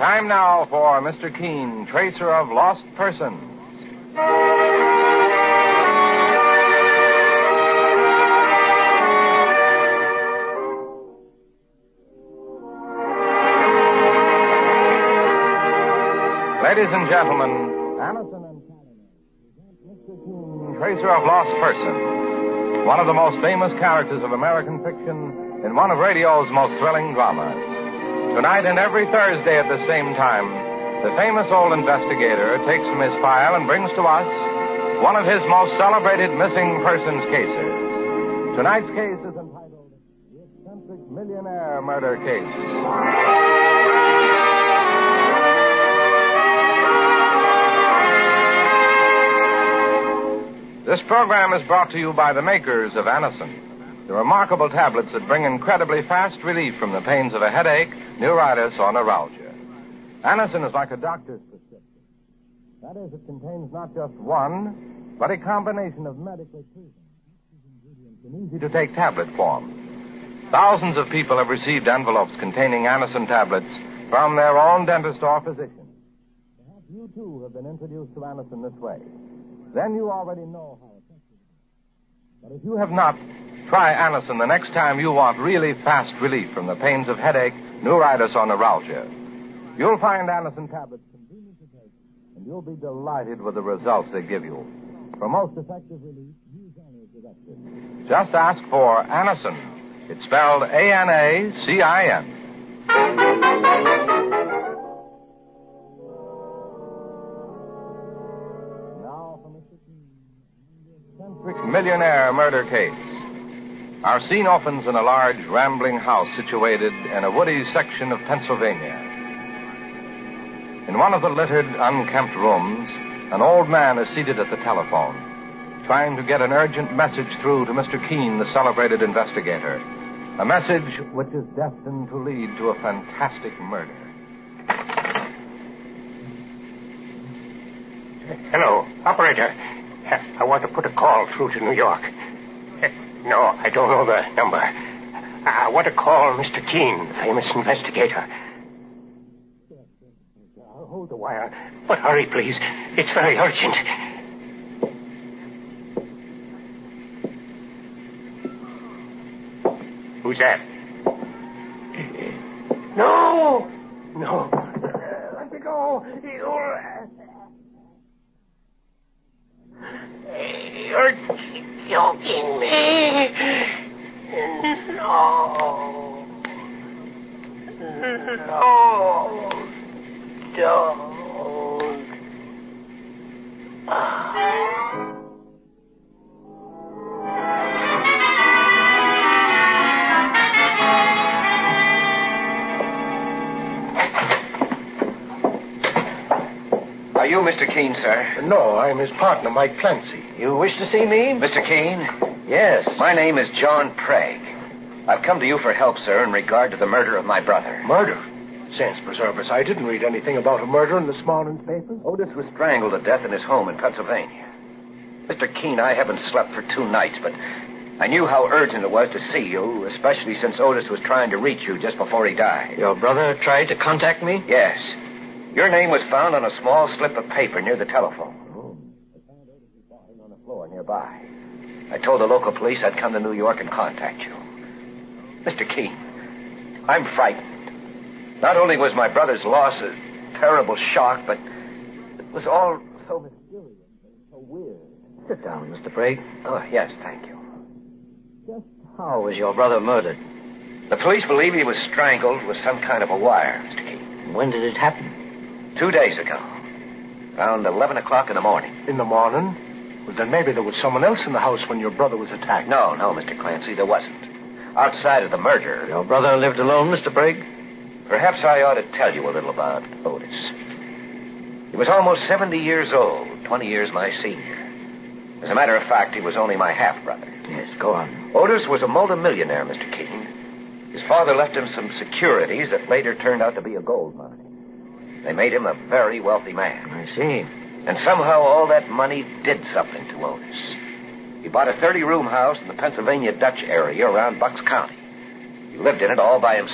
Time now for Mr. Keene, Tracer of Lost Persons. Ladies and gentlemen, Anison and Callanan present Mr. Keene, Tracer of Lost Persons, one of the most famous characters of American fiction in one of radio's most thrilling dramas. Tonight and every Thursday at the same time, the famous old investigator takes from his file and brings to us one of his most celebrated missing persons cases. Tonight's case is entitled The Eccentric Millionaire Murder Case. This program is brought to you by the makers of Anison, the remarkable tablets that bring incredibly fast relief from the pains of a headache, neuritis, or neuralgia. Anison is like a doctor's prescription. That is, it contains not just one, but a combination of medically proven ingredients in easy-to-take tablet form. Thousands of people have received envelopes containing Anison tablets from their own dentist or physician. Perhaps you, too, have been introduced to Anison this way. Then you already know how effective it is. But if you have not, try Anison the next time you want really fast relief from the pains of headache, neuritis, or neuralgia. You'll find Anison tablets convenient to take, and you'll be delighted with the results they give you. For most effective relief, use only as directed. Just ask for Anison. It's spelled A-N-A-C-I-N. Now for Mr. Keene, the eccentric millionaire murder case. Our scene opens in a large, rambling house situated in a woody section of Pennsylvania. In one of the littered, unkempt rooms, an old man is seated at the telephone, trying to get an urgent message through to Mr. Keene, the celebrated investigator. A message which is destined to lead to a fantastic murder. Hello, operator. I want to put a call through to New York. No, I don't know the number. I want to call Mr. Keene, the famous investigator. I'll hold the wire, but hurry, please. It's very urgent. Who's that? No! No. Let me go. You're joking me. No. Don't. Are you Mr. Keene, sir? No, I'm his partner, Mike Clancy. You wish to see me? Mr. Keene? Yes. My name is John Prague. I've come to you for help, sir, in regard to the murder of my brother. Murder? Saints preserve us. I didn't read anything about a murder in this morning's papers. Otis was strangled to death in his home in Pennsylvania. Mr. Keene, I haven't slept for 2 nights, but I knew how urgent it was to see you, especially since Otis was trying to reach you just before he died. Your brother tried to contact me? Yes. Your name was found on a small slip of paper near the telephone. Oh. I found Otis' body on the floor nearby. I told the local police I'd come to New York and contact you. Mr. Keene, I'm frightened. Not only was my brother's loss a terrible shock, but it was all so mysterious and so weird. Sit down, Mr. Prague. Oh, yes, thank you. Just how was your brother murdered? The police believe he was strangled with some kind of a wire, Mr. Keene. When did it happen? 2 days ago. Around 11 o'clock in the morning. In the morning? Well, then maybe there was someone else in the house when your brother was attacked. No, Mr. Clancy, there wasn't. Outside of the murder... Your brother lived alone, Mr. Prague? Perhaps I ought to tell you a little about Otis. He was almost 70 years old, 20 years my senior. As a matter of fact, he was only my half-brother. Yes, go on. Otis was a multimillionaire, Mr. Keene. His father left him some securities that later turned out to be a gold mine. They made him a very wealthy man. I see. And somehow all that money did something to Otis. He bought a 30-room house in the Pennsylvania Dutch area around Bucks County. He lived in it all by himself.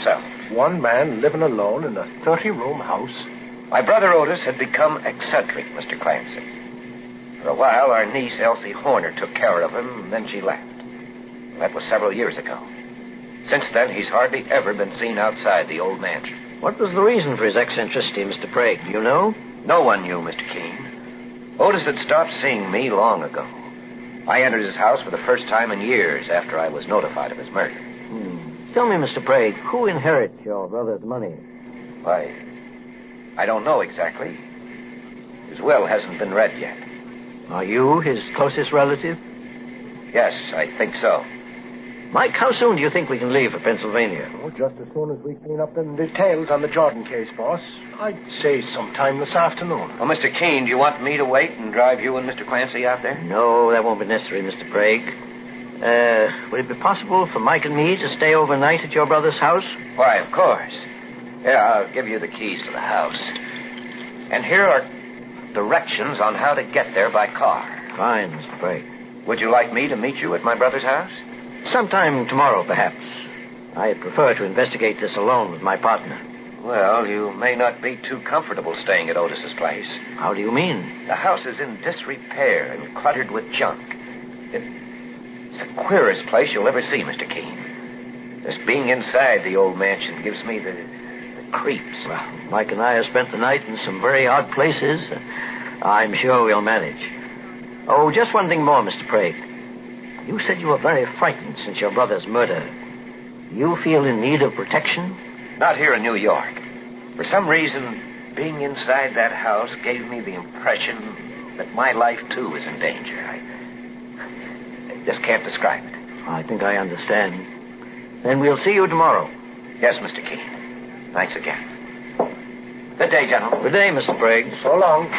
one man living alone in a 30-room house. My brother Otis had become eccentric, Mr. Clancy. For a while, our niece, Elsie Horner, took care of him, and then she left. That was several years ago. Since then, he's hardly ever been seen outside the old mansion. What was the reason for his eccentricity, Mr. Prague? Do you know? No one knew, Mr. Keene. Otis had stopped seeing me long ago. I entered his house for the first time in years after I was notified of his murder. Tell me, Mr. Prague, who inherits your brother's money? Why, I don't know exactly. His will hasn't been read yet. Are you his closest relative? Yes, I think so. Mike, how soon do you think we can leave for Pennsylvania? Oh, just as soon as we clean up the details on the Jordan case, boss. I'd say sometime this afternoon. Well, Mr. Keene, do you want me to wait and drive you and Mr. Clancy out there? No, that won't be necessary, Mr. Prague. Would it be possible for Mike and me to stay overnight at your brother's house? Why, of course. Here, I'll give you the keys to the house. And here are directions on how to get there by car. Fine, Mr. Prague. Would you like me to meet you at my brother's house? Sometime tomorrow, perhaps. I'd prefer to investigate this alone with my partner. Well, you may not be too comfortable staying at Otis's place. How do you mean? The house is in disrepair and cluttered with junk. It's the queerest place you'll ever see, Mr. Keene. Just being inside the old mansion gives me the creeps. Well, Mike and I have spent the night in some very odd places. I'm sure we'll manage. Oh, just one thing more, Mr. Prague. You said you were very frightened since your brother's murder. You feel in need of protection? Not here in New York. For some reason, being inside that house gave me the impression that my life, too, is in danger. I just can't describe it. I think I understand. Then we'll see you tomorrow. Yes, Mr. Keene. Thanks again. Good day, gentlemen. Good day, Mr. Prague. So long.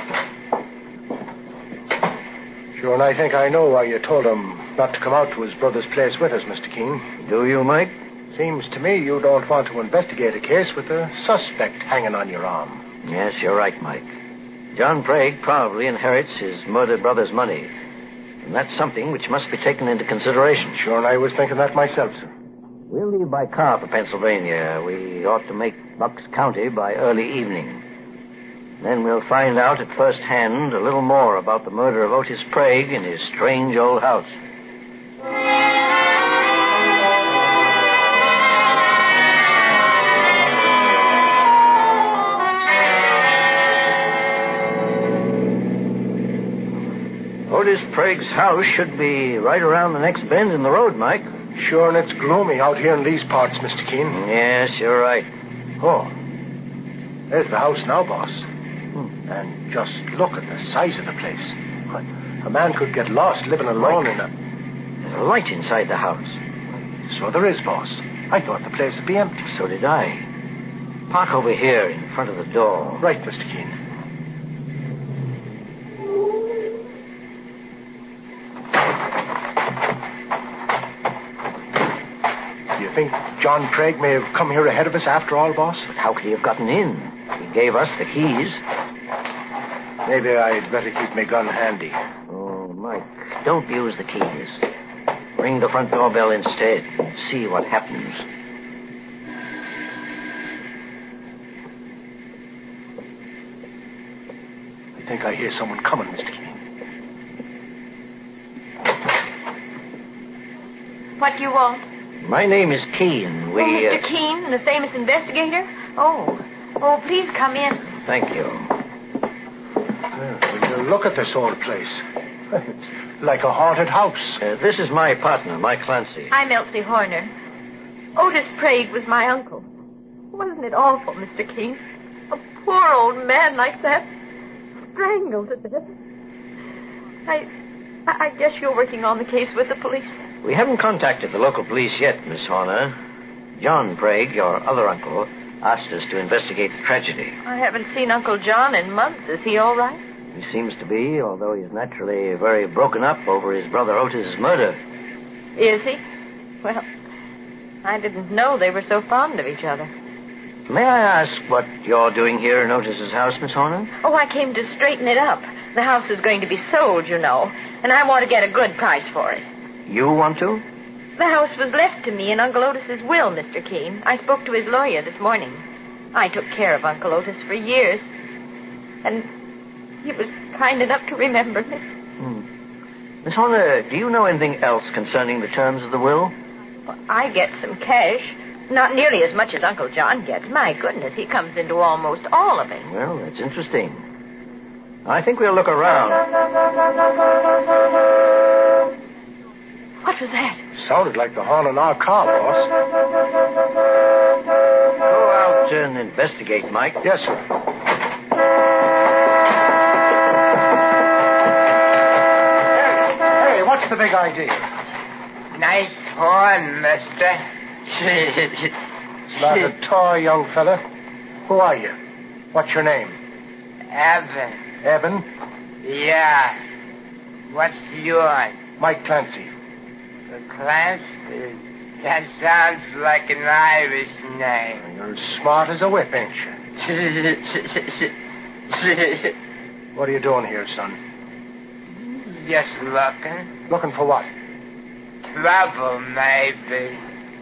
Sure, and I think I know why you told him not to come out to his brother's place with us, Mr. Keene. Do you, Mike? Seems to me you don't want to investigate a case with a suspect hanging on your arm. Yes, you're right, Mike. John Prague probably inherits his murdered brother's money. And that's something which must be taken into consideration. Sure, and I was thinking that myself, sir. We'll leave by car for Pennsylvania. We ought to make Bucks County by early evening. Then we'll find out at first hand a little more about the murder of Otis Prague in his strange old house. Otis Prague's house should be right around the next bend in the road, Mike. Sure, and it's gloomy out here in these parts, Mr. Keene. Yes, you're right. Oh, there's the house now, boss. And just look at the size of the place. A man could get lost living alone in a... There's a light inside the house. So there is, boss. I thought the place would be empty. So did I. Park over here in front of the door. Right, Mr. Keene. Do you think John Prague may have come here ahead of us after all, boss? But how could he have gotten in? He gave us the keys. Maybe I'd better keep my gun handy. Oh, Mike, don't use the keys. Ring the front doorbell instead and see what happens. I think I hear someone coming, Mr. Keene. What do you want? My name is Keene. Mr. Keene, the famous investigator? Oh, please come in. Thank you. Will you look at this old place? It's like a haunted house. This is my partner, Mike Clancy. I'm Elsie Horner. Otis Prague was my uncle. Wasn't it awful, Mr. Keene? A poor old man like that, strangled to death. I guess you're working on the case with the police. We haven't contacted the local police yet, Miss Horner. John Prague, your other uncle, asked us to investigate the tragedy. I haven't seen Uncle John in months. Is he all right? He seems to be, although he's naturally very broken up over his brother Otis' murder. Is he? Well, I didn't know they were so fond of each other. May I ask what you're doing here in Otis' house, Miss Horner? Oh, I came to straighten it up. The house is going to be sold, you know, and I want to get a good price for it. You want to? The house was left to me in Uncle Otis's will, Mr. Keene. I spoke to his lawyer this morning. I took care of Uncle Otis for years. And he was kind enough to remember me. Miss Horner, do you know anything else concerning the terms of the will? Well, I get some cash. Not nearly as much as Uncle John gets. My goodness, he comes into almost all of it. Well, that's interesting. I think we'll look around. What was that? Sounded like the horn in our car, boss. Go out and investigate, Mike. Yes, sir. Hey, what's the big idea? Nice horn, mister. Not a toy, young fella. Who are you? What's your name? Evan. Evan? Yeah. What's yours? Mike Clancy. Clancy? That sounds like an Irish name. You're as smart as a whip, ain't you? What are you doing here, son? Just looking. Looking for what? Trouble, maybe.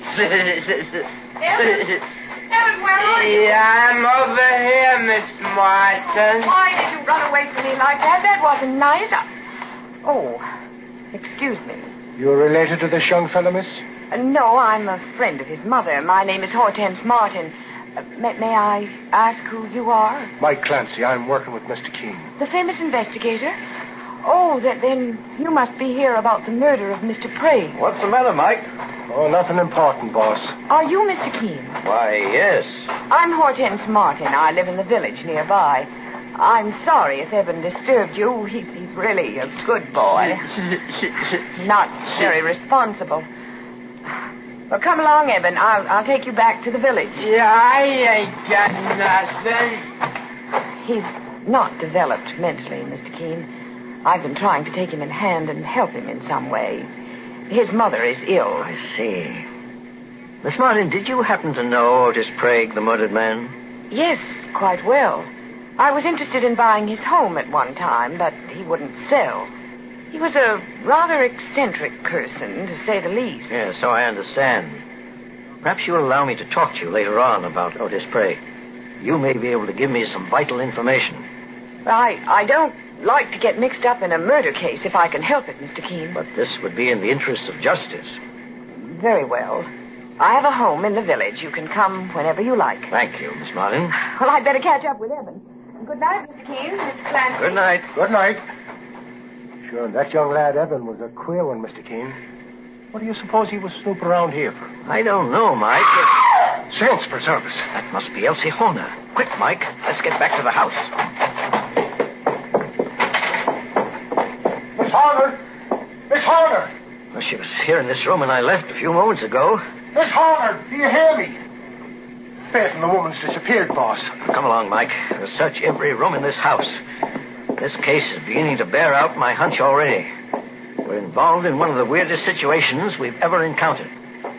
Evan, where are you? Yeah, I'm over here, Miss Martin. Why did you run away from me like that? That wasn't nice. Oh, excuse me. You're related to this young fella, miss? No, I'm a friend of his mother. My name is Hortense Martin. May I ask who you are? Mike Clancy. I'm working with Mr. Keene. The famous investigator? Oh, then you must be here about the murder of Mr. Prague. What's the matter, Mike? Oh, nothing important, boss. Are you Mr. Keene? Why, yes. I'm Hortense Martin. I live in the village nearby. I'm sorry if Evan disturbed you. He's really a good boy. Not very responsible. Well, come along, Evan. I'll take you back to the village. Yeah, I ain't got nothing. He's not developed mentally, Mr. Keene. I've been trying to take him in hand and help him in some way. His mother is ill. I see. Miss Martin, did you happen to know Otis Prague, the murdered man? Yes, quite well. I was interested in buying his home at one time, but he wouldn't sell. He was a rather eccentric person, to say the least. Yes, so I understand. Perhaps you'll allow me to talk to you later on about Otis Prague. You may be able to give me some vital information. I don't like to get mixed up in a murder case if I can help it, Mr. Keene. But this would be in the interests of justice. Very well. I have a home in the village. You can come whenever you like. Thank you, Miss Martin. Well, I'd better catch up with Evan. Good night, Mr. Keene. Miss Clancy. Good night. Good night. Sure, that young lad, Evan, was a queer one, Mr. Keene. What do you suppose he was snooping around here for? I don't know, Mike. Saints preserve us. That must be Elsie Horner. Quick, Mike. Let's get back to the house. Miss Horner! Miss Horner! Well, she was here in this room when I left a few moments ago. Miss Horner, do you hear me? Faith and the woman's disappeared, boss. Come along, Mike. We'll search every room in this house. This case is beginning to bear out my hunch already. We're involved in one of the weirdest situations we've ever encountered.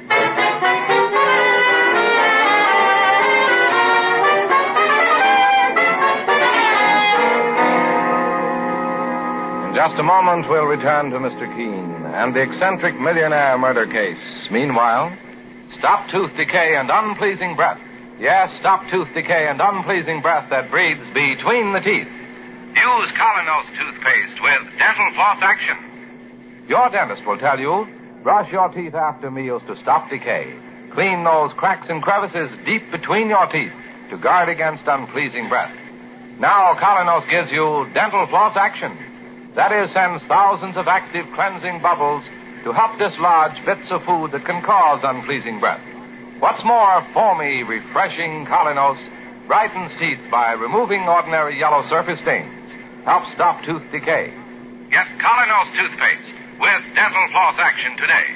In just a moment, we'll return to Mr. Keene and the eccentric millionaire murder case. Meanwhile, stop tooth decay and unpleasing breath. Yes, stop tooth decay and unpleasing breath that breeds between the teeth. Use Colinos toothpaste with dental floss action. Your dentist will tell you, brush your teeth after meals to stop decay. Clean those cracks and crevices deep between your teeth to guard against unpleasing breath. Now Colinos gives you dental floss action. That is, sends thousands of active cleansing bubbles to help dislodge bits of food that can cause unpleasing breath. What's more, foamy, refreshing Colinos brightens teeth by removing ordinary yellow surface stains. Helps stop tooth decay. Get Colinos toothpaste with dental floss action today.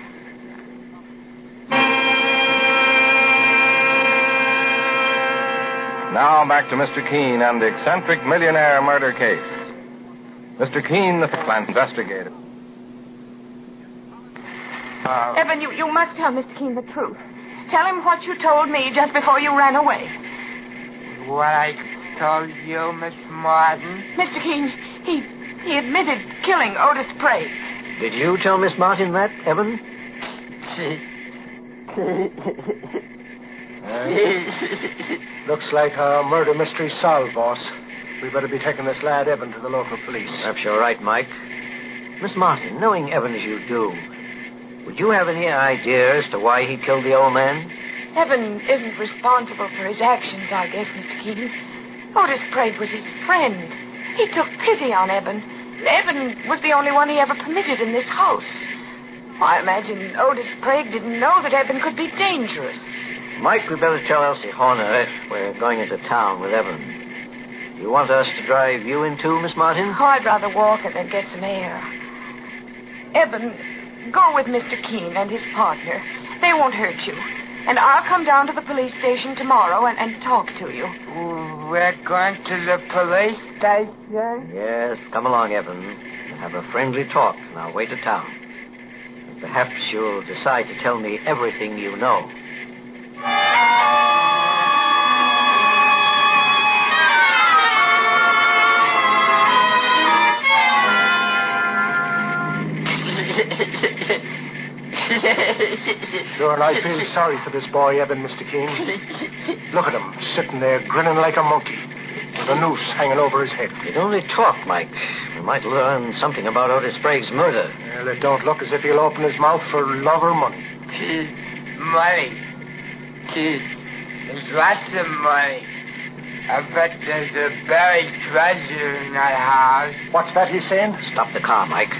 Now back to Mr. Keene and the eccentric millionaire murder case. Mr. Keene, the plant investigator. Evan, you must tell Mr. Keene the truth. Tell him what you told me just before you ran away. What I told you, Miss Martin? Mr. Keene, he admitted killing Otis Prague. Did you tell Miss Martin that, Evan? Looks like our murder mystery solved, boss. We better be taking this lad Evan to the local police. Perhaps you're right, Mike. Miss Martin, knowing Evan as you do, would you have any idea as to why he killed the old man? Evan isn't responsible for his actions, I guess, Mr. Keaton. Otis Sprague was his friend. He took pity on Evan. Evan was the only one he ever permitted in this house. I imagine Otis Sprague didn't know that Evan could be dangerous. Mike, we better tell Elsie Horner we're going into town with Evan. You want us to drive you in too, Miss Martin? Oh, I'd rather walk it than get some air. Evan, go with Mr. Keene and his partner. They won't hurt you. And I'll come down to the police station tomorrow and talk to you. We're going to the police station? Yes, come along, Evan. We'll have a friendly talk on our way to town. And perhaps you'll decide to tell me everything you know. Sure, I feel sorry for this boy, Evan, Mr. Keene. Look at him, sitting there grinning like a monkey, with a noose hanging over his head. You'd only talk, Mike. We might learn something about Otis Sprague's murder. Well, it don't look as if he'll open his mouth for love or money. Money. There's lots of money. I bet there's a buried treasure in that house. What's that he's saying? Stop the car, Mike.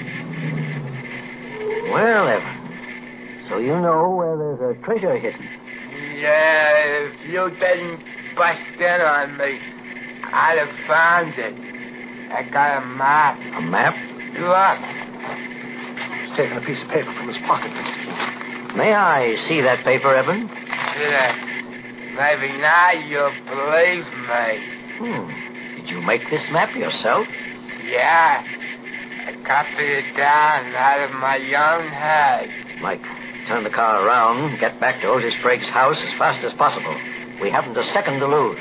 Well, Evan, so you know where there's a treasure hidden. Yeah, if you didn't bust in on me, I'd have found it. I got a map. A map? Look. He's taking a piece of paper from his pocket. May I see that paper, Evan? Maybe now you'll believe me. Did you make this map yourself? Yeah. I copied it down out of my own head. Mike, turn the car around, get back to Otis Sprague's house as fast as possible. We haven't a second to lose.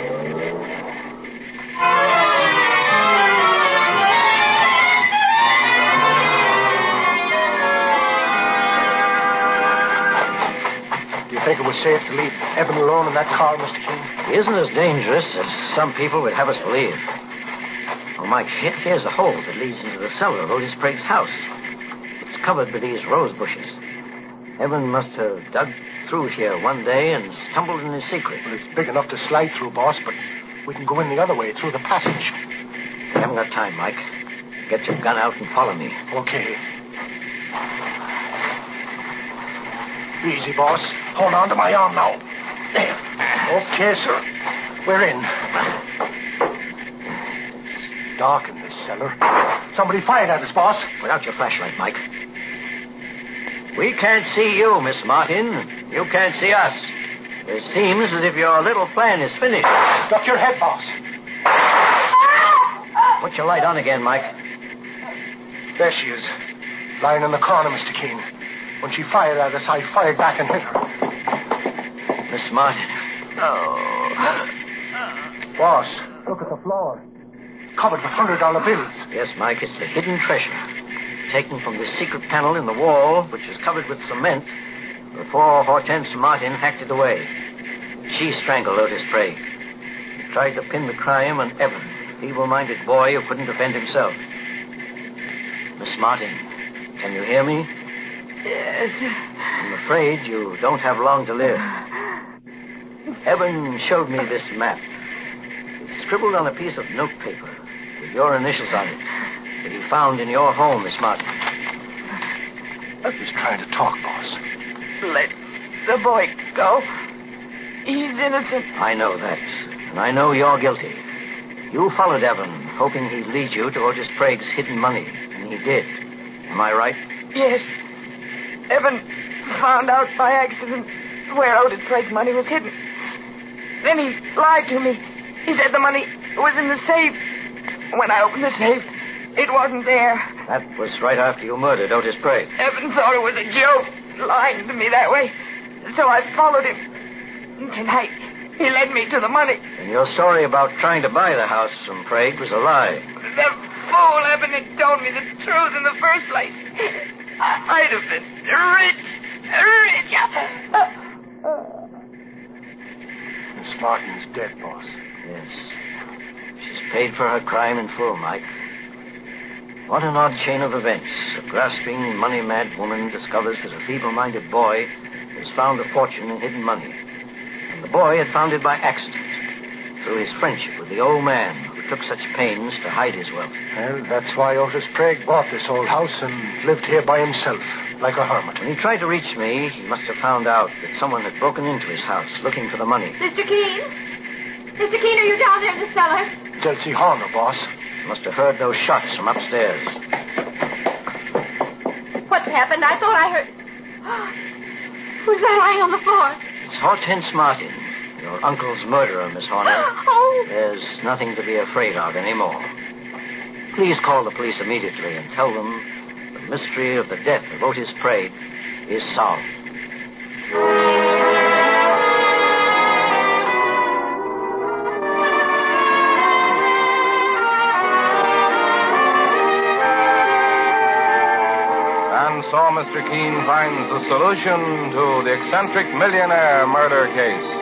Do you think it was safe to leave Evan alone in that car, Mr. Keene? He isn't as dangerous as some people would have us believe. Oh, Mike, here's the hole that leads into the cellar of Otis Sprague's house. It's covered with these rose bushes. Evan must have dug through here one day and stumbled in his secret. Well, it's big enough to slide through, boss, but we can go in the other way, through the passage. We haven't got time, Mike. Get your gun out and follow me. Okay. Easy, boss. Hold on to my arm now. There. Okay, sir. We're in. It's dark in this cellar. Somebody fired at us, boss. Put out your flashlight, Mike. We can't see you, Miss Martin. You can't see us. It seems as if your little plan is finished. Duck your head, boss. Put your light on again, Mike. There she is. Lying in the corner, Mr. Keene. When she fired at us, I fired back and hit her. Miss Martin. Oh. Boss, look at the floor. Covered with $100 bills. Yes, Mike, it's the hidden treasure. Taken from the secret panel in the wall, which is covered with cement, before Hortense Martin hacked it away. She strangled Otis Sprague. She tried to pin the crime on Evan, a feeble-minded boy who couldn't defend himself. Miss Martin, can you hear me? Yes. I'm afraid you don't have long to live. Evan showed me this map. It's scribbled on a piece of notepaper with your initials on it that he found in your home, Miss Martin. He's trying to talk, boss. Let the boy go. He's innocent. I know that. And I know you're guilty. You followed Evan, hoping he'd lead you to Otis Sprague's hidden money. And he did. Am I right? Yes. Evan found out by accident where Otis Sprague's money was hidden. Then he lied to me. He said the money was in the safe. When I opened the safe, it wasn't there. That was right after you murdered Otis Sprague. Evan thought it was a joke, lying to me that way. So I followed him. Tonight, he led me to the money. And your story about trying to buy the house from Sprague was a lie. The fool Evan had told me the truth in the first place. I'd have been rich. Miss Martin's dead, boss. Yes. She's paid for her crime in full, Mike. What an odd chain of events. A grasping, money-mad woman discovers that a feeble-minded boy has found a fortune in hidden money. And the boy had found it by accident, through his friendship with the old man who took such pains to hide his wealth. Well, that's why Otis Sprague bought this old house and lived here by himself, like a hermit. When he tried to reach me, he must have found out that someone had broken into his house looking for the money. Mr. Keene? Mr. Keene, are you down there in the cellar? It's Elsie Horner, boss. He must have heard those shots from upstairs. What's happened? I thought I heard... Who's that lying on the floor? It's Hortense Martin, your uncle's murderer, Miss Horner. Oh! There's nothing to be afraid of anymore. Please call the police immediately and tell them the mystery of the death of Otis Sprague is solved. And so Mr. Keene finds the solution to the eccentric millionaire murder case.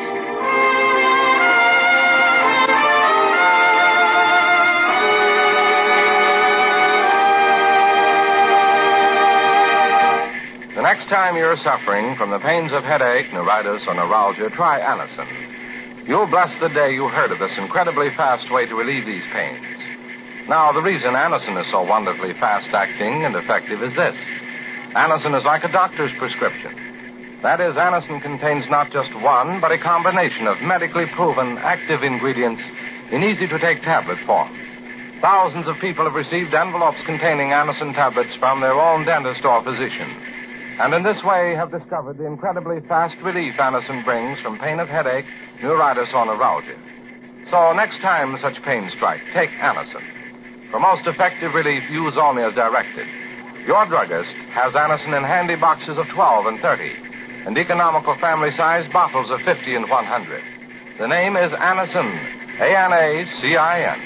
The next time you're suffering from the pains of headache, neuritis, or neuralgia, try Anacin. You'll bless the day you heard of this incredibly fast way to relieve these pains. Now, the reason Anacin is so wonderfully fast-acting and effective is this. Anacin is like a doctor's prescription. That is, Anacin contains not just one, but a combination of medically proven active ingredients in easy-to-take tablet form. Thousands of people have received envelopes containing Anacin tablets from their own dentist or physician, and in this way have discovered the incredibly fast relief Anacin brings from pain of headache, neuritis, or neuralgia. So next time such pains strike, take Anacin. For most effective relief, use only as directed. Your druggist has Anacin in handy boxes of 12 and 30, and economical family-sized bottles of 50 and 100. The name is Anacin, A-N-A-C-I-N.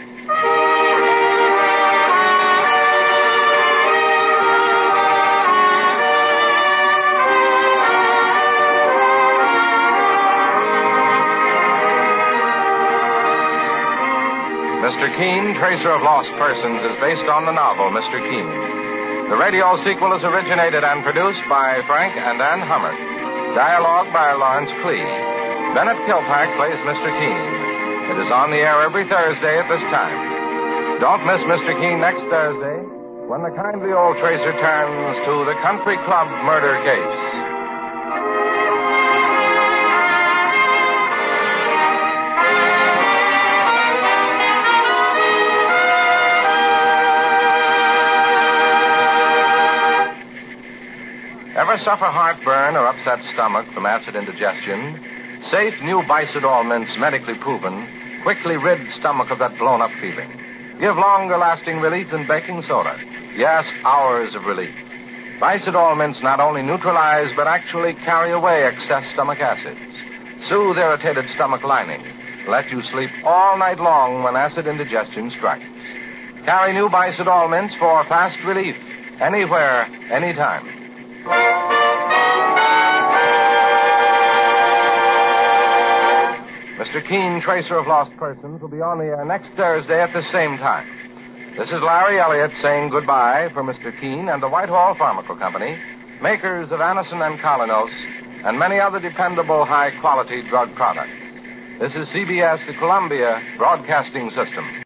Mr. Keene, Tracer of Lost Persons, is based on the novel Mr. Keene. The radio sequel is originated and produced by Frank and Ann Hummert. Dialogue by Lawrence Clee. Bennett Kilpack plays Mr. Keene. It is on the air every Thursday at this time. Don't miss Mr. Keene next Thursday, when the kindly old tracer turns to the Country Club murder case. Ever suffer heartburn or upset stomach from acid indigestion? Safe new Bicidol mints, medically proven, quickly rid stomach of that blown-up feeling. Give longer-lasting relief than baking soda. Yes, hours of relief. Bicidol mints not only neutralize, but actually carry away excess stomach acids. Soothe irritated stomach lining. Let you sleep all night long when acid indigestion strikes. Carry new Bicidol mints for fast relief. Anywhere, anytime. Mr. Keene, Tracer of Lost Persons, will be on the air next Thursday at the same time. This is Larry Elliott saying goodbye for Mr. Keene and the Whitehall Pharmaceutical Company, makers of Anacin and Colinos, and many other dependable high-quality drug products. This is CBS, the Columbia Broadcasting System.